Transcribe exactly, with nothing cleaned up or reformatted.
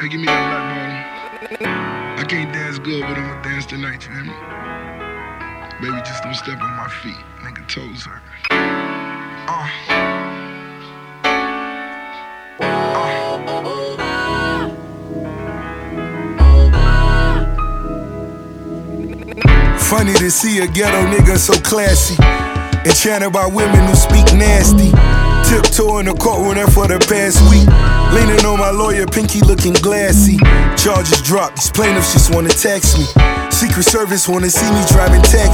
give me that black bottle. I can't dance good, but I'ma dance tonight, you hear me? Baby, just don't step on my feet. Nigga, toes hurt. Uh. Funny to see a ghetto nigga so classy, enchanted by women who speak nasty. Tiptoe in the courtroom there for the past week, leaning on my lawyer, pinky looking glassy. Charges dropped, these plaintiffs just wanna tax me. Secret Service wanna see me driving taxi.